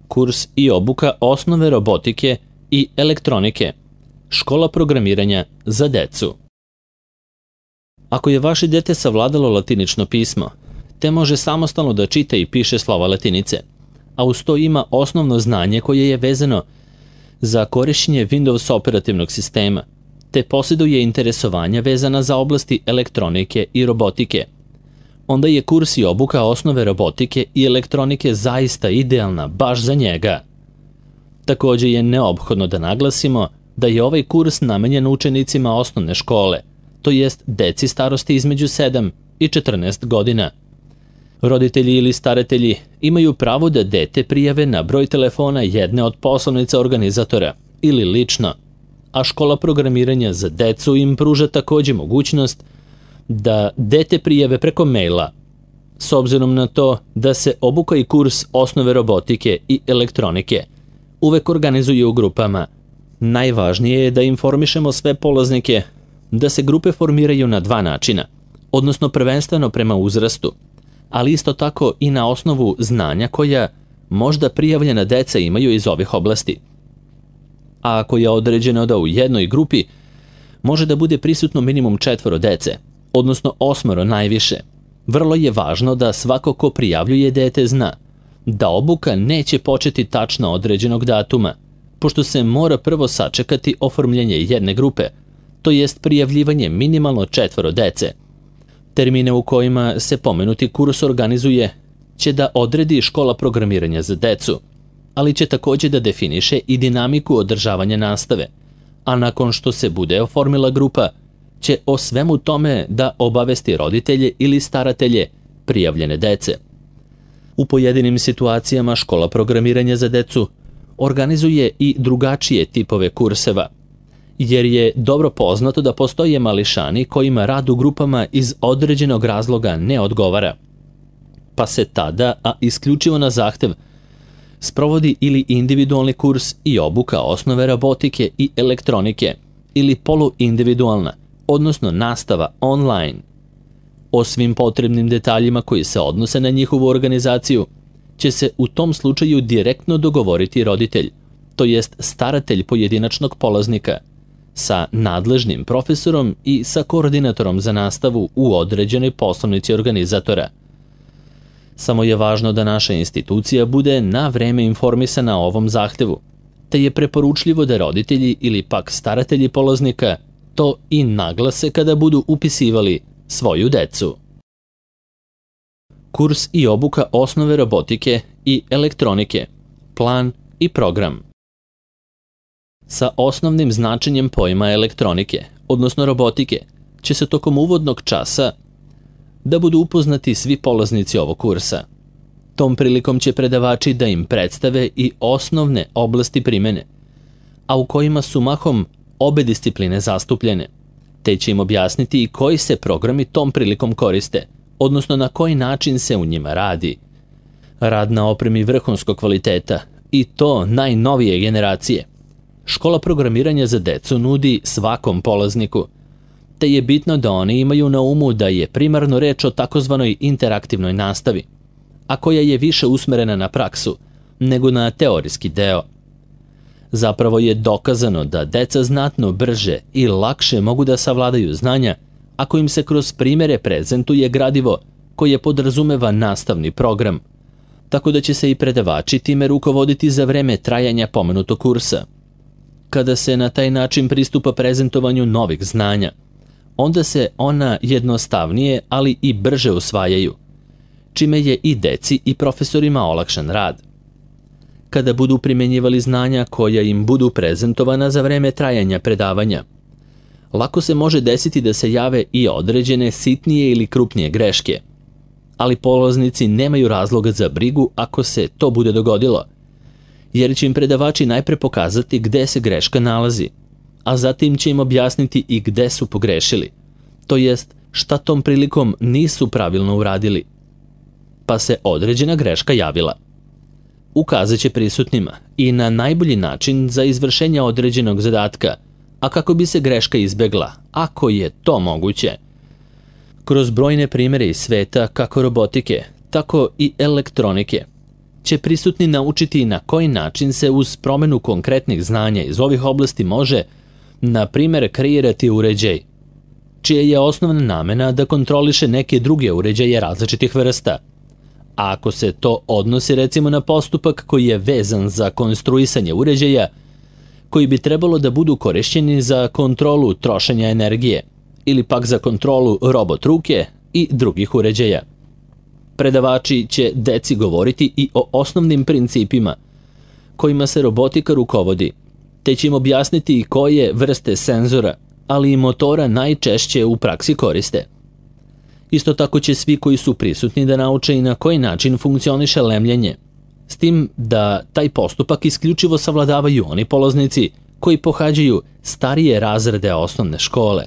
Kurs i obuka osnove robotike i elektronike. Škola programiranja za decu. Ako je vaše dete savladalo latinično pismo, te može samostalno da čita i piše slova latinice, a uz to ima osnovno znanje koje je vezano za korišćenje Windows operativnog sistema, te posjeduje interesovanja vezana za oblasti elektronike i robotike, onda je kurs i obuka osnove robotike i elektronike zaista idealna baš za njega. Također je neophodno da naglasimo da je ovaj kurs namenjen učenicima osnovne škole, to jest deci starosti između 7 i 14 godina. Roditelji ili staratelji imaju pravo da dete prijave na broj telefona jedne od poslovnica organizatora ili lično, a škola programiranja za decu im pruža također mogućnost da dete prijave preko maila. S obzirom na to da se obuka i kurs osnove robotike i elektronike uvek organizuje u grupama, najvažnije je da informišemo sve polaznike da se grupe formiraju na dva načina, odnosno prvenstveno prema uzrastu, ali isto tako i na osnovu znanja koja možda prijavljena deca imaju iz ovih oblasti. A ako je određeno da u jednoj grupi može da bude prisutno minimum 4 dece, odnosno 8 najviše, vrlo je važno da svako ko prijavljuje dete zna da obuka neće početi tačno određenog datuma, pošto se mora prvo sačekati oformljenje jedne grupe, to jest prijavljivanje minimalno 4 dece. Termine u kojima se pomenuti kurs organizuje će da odredi škola programiranja za decu, ali će također da definiše i dinamiku održavanja nastave, a nakon što se bude oformila grupa, će o svemu tome da obavesti roditelje ili staratelje prijavljene dece. U pojedinim situacijama škola programiranja za decu organizuje i drugačije tipove kurseva, jer je dobro poznato da postoje mališani kojima rad u grupama iz određenog razloga ne odgovara, pa se tada, a isključivo na zahtev, sprovodi ili individualni kurs i obuka osnove robotike i elektronike ili poluindividualna, odnosno nastava online. O svim potrebnim detaljima koji se odnose na njihovu organizaciju će se u tom slučaju direktno dogovoriti roditelj, to jest staratelj pojedinačnog polaznika, sa nadležnim profesorom i sa koordinatorom za nastavu u određenoj poslovnici organizatora. Samo je važno da naša institucija bude na vreme informisana o ovom zahtevu, te je preporučljivo da roditelji ili pak staratelji polaznika to i naglase kada budu upisivali svoju decu. Kurs i obuka osnove robotike i elektronike, plan i program. Sa osnovnim značenjem pojma elektronike, odnosno robotike, će se tokom uvodnog časa da budu upoznati svi polaznici ovog kursa. Tom prilikom će predavači da im predstave i osnovne oblasti primene, a u kojima su mahom obe discipline zastupljene, te će im objasniti i koji se programi tom prilikom koriste, odnosno na koji način se u njima radi. Rad na opremi vrhunskog kvaliteta i to najnovije generacije. Škola programiranja za decu nudi svakom polazniku, te je bitno da oni imaju na umu da je primarno reč o takozvanoj interaktivnoj nastavi, a koja je više usmerena na praksu nego na teorijski deo. Zapravo je dokazano da deca znatno brže i lakše mogu da savladaju znanja ako im se kroz primjere prezentuje gradivo koje podrazumeva nastavni program, tako da će se i predavači time rukovoditi za vreme trajanja pomenutog kursa. Kada se na taj način pristupa prezentovanju novih znanja, onda se ona jednostavnije, ali i brže usvajaju, čime je i deci i profesorima olakšan rad. Kada budu primjenjivali znanja koja im budu prezentovana za vreme trajanja predavanja, lako se može desiti da se jave i određene sitnije ili krupnije greške, ali polaznici nemaju razloga za brigu ako se to bude dogodilo, jer će im predavači najpre pokazati gde se greška nalazi, a zatim će im objasniti i gde su pogrešili, to jest šta tom prilikom nisu pravilno uradili, pa se određena greška javila. Ukazat će prisutnima i na najbolji način za izvršenje određenog zadatka, a kako bi se greška izbegla, ako je to moguće. Kroz brojne primjere iz sveta kako robotike, tako i elektronike, će prisutni naučiti na koji način se uz promenu konkretnih znanja iz ovih oblasti može, na primjer, kreirati uređaj, čija je osnovna namena da kontroliše neke druge uređaje različitih vrsta. A ako se to odnosi recimo na postupak koji je vezan za konstruisanje uređaja, koji bi trebalo da budu korišćeni za kontrolu trošenja energije ili pak za kontrolu robot ruke i drugih uređaja. Predavači će deci govoriti i o osnovnim principima kojima se robotika rukovodi, te će im objasniti koje vrste senzora, ali i motora najčešće u praksi koriste. Isto tako će svi koji su prisutni da nauče i na koji način funkcioniše lemljenje, s tim da taj postupak isključivo savladavaju oni polaznici koji pohađaju starije razrede osnovne škole.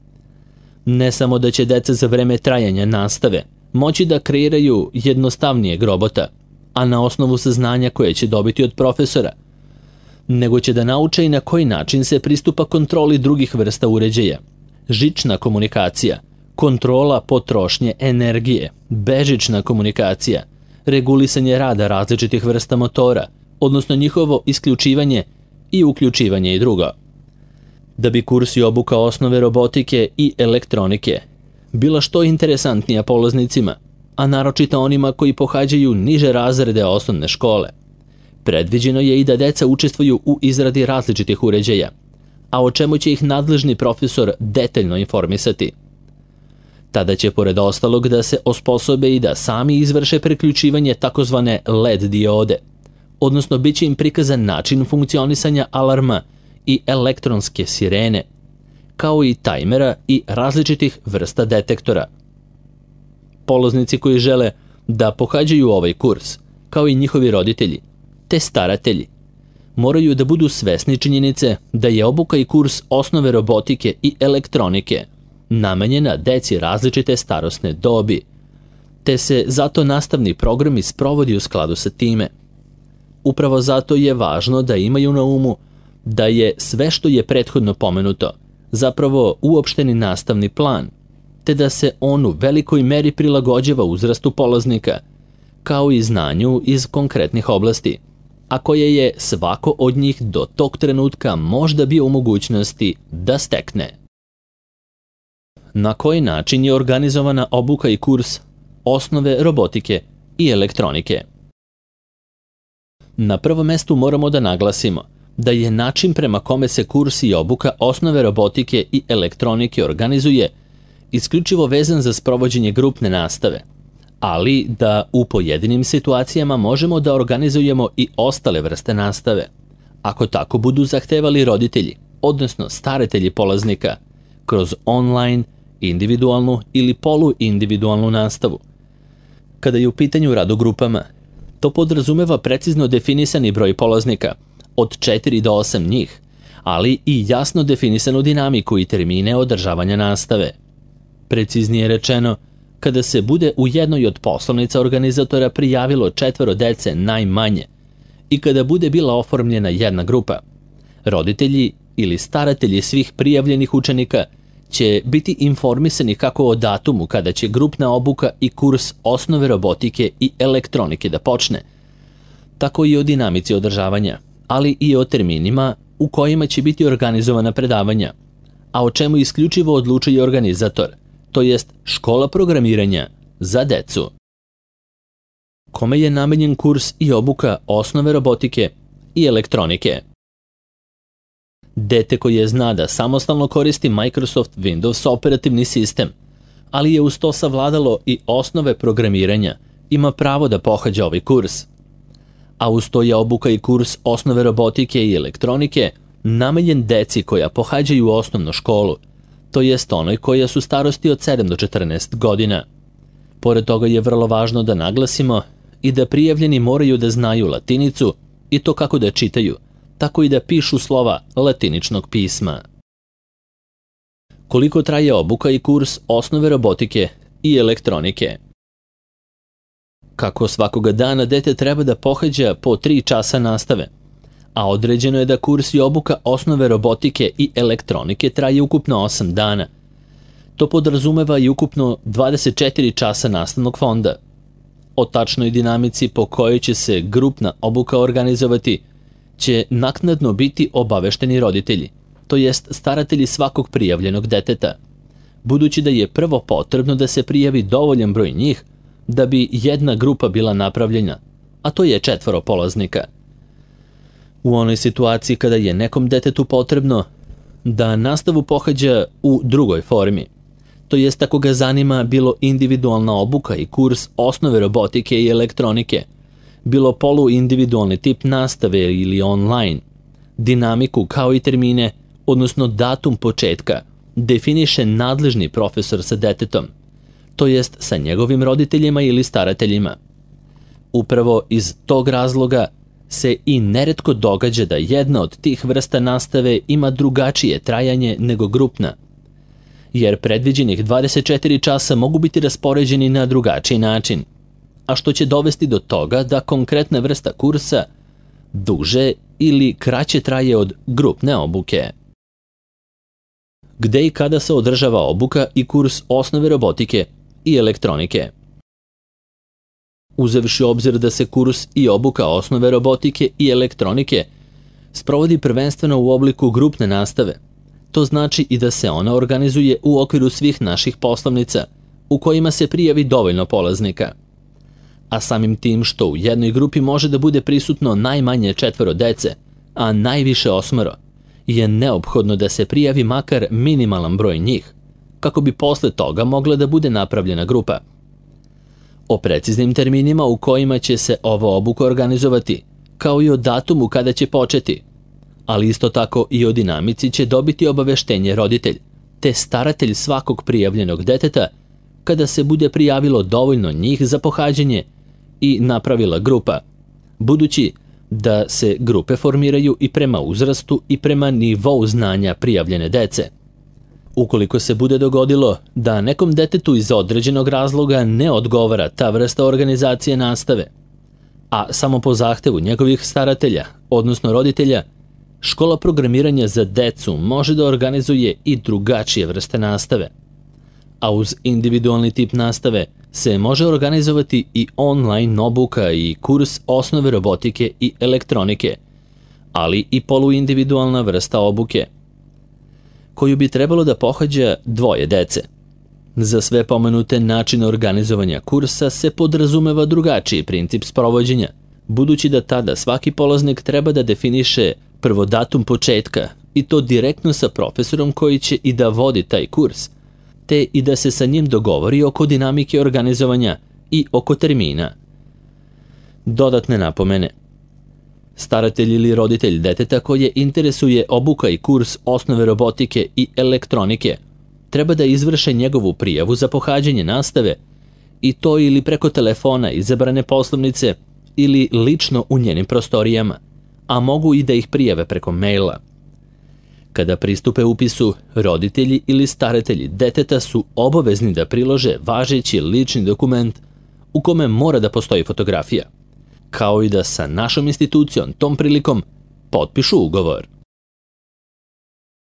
Ne samo da će deca za vreme trajanja nastave moći da kreiraju jednostavnijeg robota, a na osnovu saznanja koje će dobiti od profesora, nego će da nauče i na koji način se pristupa kontroli drugih vrsta uređaja, žična komunikacija, kontrola potrošnje energije, bežična komunikacija, regulisanje rada različitih vrsta motora, odnosno njihovo isključivanje i uključivanje i drugo. Da bi kurs i obuka osnove robotike i elektronike bila što interesantnija polaznicima, a naročito onima koji pohađaju niže razrede osnovne škole, predviđeno je i da deca učestvuju u izradi različitih uređaja, a o čemu će ih nadležni profesor detaljno informisati. Tada će pored ostalog da se osposobe i da sami izvrše preključivanje takozvane LED diode, odnosno bit će im prikazan način funkcionisanja alarma i elektronske sirene, kao i tajmera i različitih vrsta detektora. Polaznici koji žele da pohađaju ovaj kurs, kao i njihovi roditelji, te staratelji, moraju da budu svesni činjenice da je obuka i kurs osnove robotike i elektronike namenjena deci različite starosne dobi, te se zato nastavni program sprovodi u skladu sa time. Upravo zato je važno da imaju na umu da je sve što je prethodno pomenuto zapravo uopšteni nastavni plan, te da se on u velikoj meri prilagođava uzrastu polaznika, kao i znanju iz konkretnih oblasti, a koje je svako od njih do tog trenutka možda bio u mogućnosti da stekne. Na koji način je organizovana obuka i kurs osnove robotike i elektronike? Na prvom mestu moramo da naglasimo da je način prema kome se kurs i obuka osnove robotike i elektronike organizuje isključivo vezan za sprovođenje grupne nastave, ali da u pojedinim situacijama možemo da organizujemo i ostale vrste nastave, ako tako budu zahtevali roditelji, odnosno staratelji polaznika, kroz online, individualnu ili poluindividualnu nastavu. Kada je u pitanju rad u grupama, to podrazumeva precizno definisani broj polaznika, od 4 do 8 njih, ali i jasno definisanu dinamiku i termine održavanja nastave. Preciznije rečeno, kada se bude u jednoj od poslovnica organizatora prijavilo 4 dece najmanje i kada bude bila oformljena jedna grupa, roditelji ili staratelji svih prijavljenih učenika će biti informisani kako o datumu kada će grupna obuka i kurs osnove robotike i elektronike da počne, tako i o dinamici održavanja, ali i o terminima u kojima će biti organizovana predavanja, a o čemu isključivo odlučuje organizator, to jest škola programiranja za decu. Kome je namenjen kurs i obuka osnove robotike i elektronike? Dete koje zna da samostalno koristi Microsoft Windows operativni sistem, ali je uz to savladalo i osnove programiranja, ima pravo da pohađa ovaj kurs. A uz to je obuka i kurs osnove robotike i elektronike namenjen deci koja pohađaju osnovnu školu, to jest onoj koja su starosti od 7 do 14 godina. Pored toga je vrlo važno da naglasimo i da prijavljeni moraju da znaju latinicu i to kako da čitaju, tako i da pišu slova latiničnog pisma. Koliko traje obuka i kurs osnove robotike i elektronike? Kako svakoga dana dete treba da pohađa po 3 časa nastave, a određeno je da kurs i obuka osnove robotike i elektronike traje ukupno 8 dana. To podrazumeva i ukupno 24 časa nastavnog fonda. o tačnoj dinamici po kojoj će se grupna obuka organizovati će naknadno biti obavešteni roditelji, to jest staratelji svakog prijavljenog deteta, budući da je prvo potrebno da se prijavi dovoljan broj njih da bi jedna grupa bila napravljena, a to je 4 polaznika. U onoj situaciji kada je nekom detetu potrebno da nastavu pohađa u drugoj formi, to jest ako ga zanima bilo individualna obuka i kurs osnove robotike i elektronike, bilo poluindividualni tip nastave ili online, dinamiku kao i termine, odnosno datum početka, definiše nadležni profesor sa detetom, to jest sa njegovim roditeljima ili starateljima. Upravo iz tog razloga se i neretko događa da jedna od tih vrsta nastave ima drugačije trajanje nego grupna, jer predviđenih 24 časa mogu biti raspoređeni na drugačiji način, a što će dovesti do toga da konkretna vrsta kursa duže ili kraće traje od grupne obuke. Gde i kada se održava obuka i kurs osnove robotike i elektronike? Uzevši u obzir da se kurs i obuka osnove robotike i elektronike sprovodi prvenstveno u obliku grupne nastave, to znači i da se ona organizuje u okviru svih naših poslovnica, u kojima se prijavi dovoljno polaznika. A samim tim što u jednoj grupi može da bude prisutno najmanje 4 dece, a najviše 8, je neophodno da se prijavi makar minimalan broj njih, kako bi posle toga mogla da bude napravljena grupa. O preciznim terminima u kojima će se ova obuka organizovati, kao i o datumu kada će početi, ali isto tako i o dinamici će dobiti obaveštenje roditelj, te staratelj svakog prijavljenog deteta kada se bude prijavilo dovoljno njih za pohađanje i napravila grupa, budući da se grupe formiraju i prema uzrastu i prema nivou znanja prijavljene dece. Ukoliko se bude dogodilo da nekom detetu iz određenog razloga ne odgovara ta vrsta organizacije nastave, a samo po zahtevu njegovih staratelja, odnosno roditelja, škola programiranja za decu može da organizuje i drugačije vrste nastave. A uz individualni tip nastave se može organizovati i online obuka i kurs osnove robotike i elektronike, ali i poluindividualna vrsta obuke, koju bi trebalo da pohađa 2 dece. Za sve pomenute načine organizovanja kursa se podrazumeva drugačiji princip sprovođenja, budući da tada svaki polaznik treba da definiše prvo datum početka, i to direktno sa profesorom koji će i da vodi taj kurs, te i da se sa njim dogovori oko dinamike organizovanja i oko termina. Dodatne napomene. Staratelj ili roditelj deteta koje interesuje obuka i kurs osnove robotike i elektronike treba da izvrše njegovu prijavu za pohađanje nastave, i to ili preko telefona izabrane poslovnice ili lično u njenim prostorijama, a mogu i da ih prijave preko maila. Kada pristupe upisu, roditelji ili staratelji deteta su obavezni da prilože važeći lični dokument u kome mora da postoji fotografija, kao i da sa našom institucijom tom prilikom potpišu ugovor.